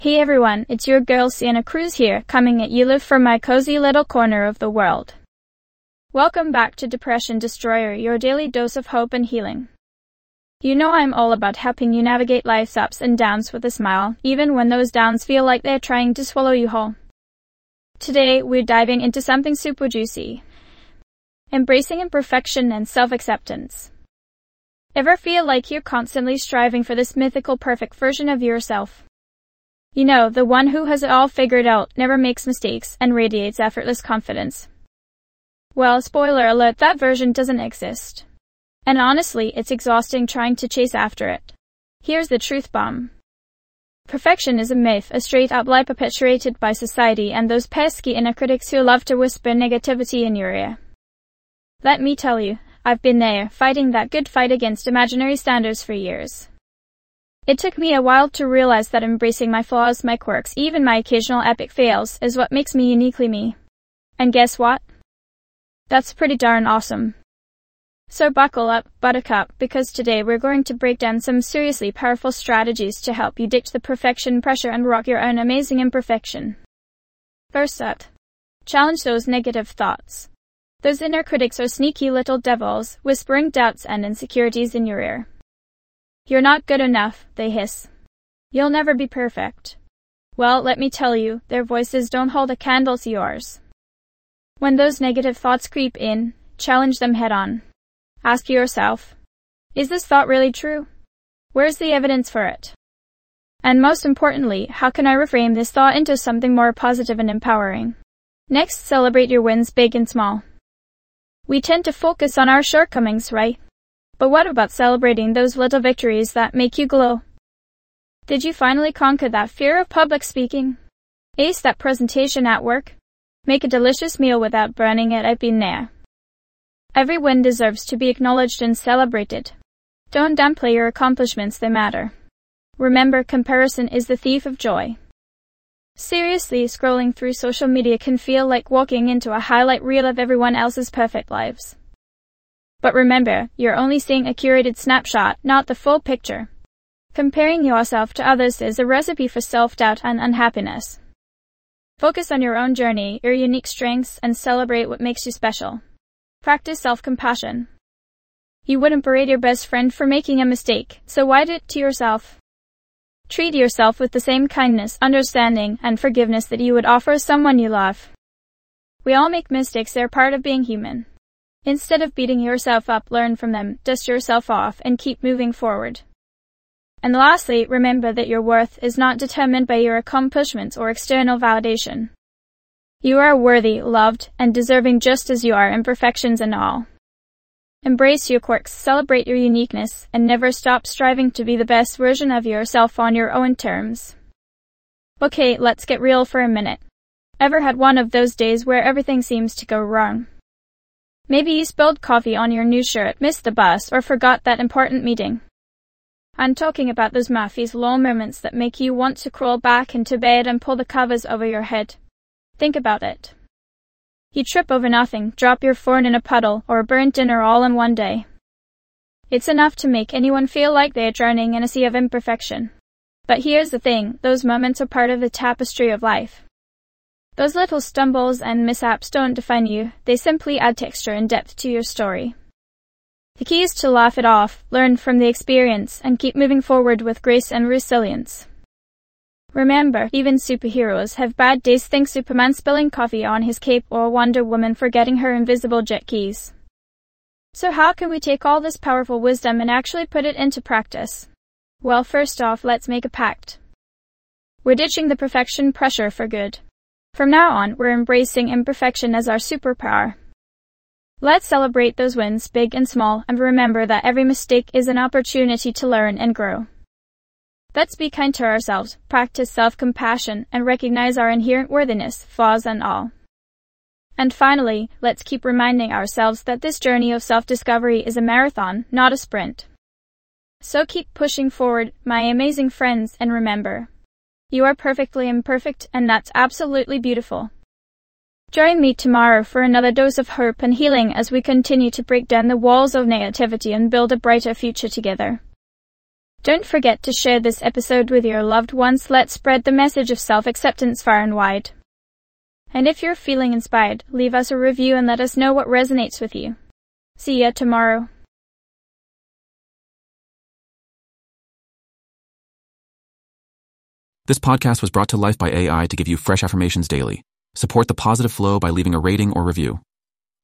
Hey everyone, it's your girl Sienna Cruz here, coming at you live from my cozy little corner of the world. Welcome back to Depression Destroyer, your daily dose of hope and healing. You know I'm all about helping you navigate life's ups and downs with a smile, even when those downs feel like they're trying to swallow you whole. Today, we're diving into something super juicy. Embracing imperfection and self-acceptance. Ever feel like you're constantly striving for this mythical perfect version of yourself? You know, the one who has it all figured out, never makes mistakes, and radiates effortless confidence. Well, spoiler alert, that version doesn't exist. And honestly, it's exhausting trying to chase after it. Here's the truth bomb. Perfection is a myth, a straight-up lie perpetuated by society and those pesky inner critics who love to whisper negativity in your ear. Let me tell you, I've been there, fighting that good fight against imaginary standards for years. It took me a while to realize that embracing my flaws, my quirks, even my occasional epic fails, is what makes me uniquely me. And guess what? That's pretty darn awesome. So buckle up, buttercup, because today we're going to break down some seriously powerful strategies to help you ditch the perfection pressure and rock your own amazing imperfection. First up, challenge those negative thoughts. Those inner critics are sneaky little devils, whispering doubts and insecurities in your ear. You're not good enough, they hiss. You'll never be perfect. Well, let me tell you, their voices don't hold a candle to yours. When those negative thoughts creep in, challenge them head on. Ask yourself, is this thought really true? Where's the evidence for it? And most importantly, how can I reframe this thought into something more positive and empowering? Next, celebrate your wins, big and small. We tend to focus on our shortcomings, right? But what about celebrating those little victories that make you glow? Did you finally conquer that fear of public speaking? Ace that presentation at work? Make a delicious meal without burning it? I've been there. Every win deserves to be acknowledged and celebrated. Don't downplay your accomplishments, they matter. Remember, comparison is the thief of joy. Seriously, scrolling through social media can feel like walking into a highlight reel of everyone else's perfect lives. But remember, you're only seeing a curated snapshot, not the full picture. Comparing yourself to others is a recipe for self-doubt and unhappiness. Focus on your own journey, your unique strengths, and celebrate what makes you special. Practice self-compassion. You wouldn't berate your best friend for making a mistake, so why do it to yourself? Treat yourself with the same kindness, understanding, and forgiveness that you would offer someone you love. We all make mistakes, they're part of being human. Instead of beating yourself up, learn from them, dust yourself off, and keep moving forward. And lastly, remember that your worth is not determined by your accomplishments or external validation. You are worthy, loved, and deserving just as you are, imperfections and all. Embrace your quirks, celebrate your uniqueness, and never stop striving to be the best version of yourself on your own terms. Okay, let's get real for a minute. Ever had one of those days where everything seems to go wrong? Maybe you spilled coffee on your new shirt, missed the bus, or forgot that important meeting. I'm talking about those Murphy's Law moments that make you want to crawl back into bed and pull the covers over your head. Think about it. You trip over nothing, drop your phone in a puddle, or burn dinner all in one day. It's enough to make anyone feel like they're drowning in a sea of imperfection. But here's the thing, those moments are part of the tapestry of life. Those little stumbles and mishaps don't define you, they simply add texture and depth to your story. The key is to laugh it off, learn from the experience, and keep moving forward with grace and resilience. Remember, even superheroes have bad days. Think Superman spilling coffee on his cape or Wonder Woman forgetting her invisible jet keys. So how can we take all this powerful wisdom and actually put it into practice? Well, first off, let's make a pact. We're ditching the perfection pressure for good. From now on, we're embracing imperfection as our superpower. Let's celebrate those wins, big and small, and remember that every mistake is an opportunity to learn and grow. Let's be kind to ourselves, practice self-compassion, and recognize our inherent worthiness, flaws and all. And finally, let's keep reminding ourselves that this journey of self-discovery is a marathon, not a sprint. So keep pushing forward, my amazing friends, and remember, you are perfectly imperfect, and that's absolutely beautiful. Join me tomorrow for another dose of hope and healing as we continue to break down the walls of negativity and build a brighter future together. Don't forget to share this episode with your loved ones. Let's spread the message of self-acceptance far and wide. And if you're feeling inspired, leave us a review and let us know what resonates with you. See ya tomorrow. This podcast was brought to life by AI to give you fresh affirmations daily. Support the positive flow by leaving a rating or review.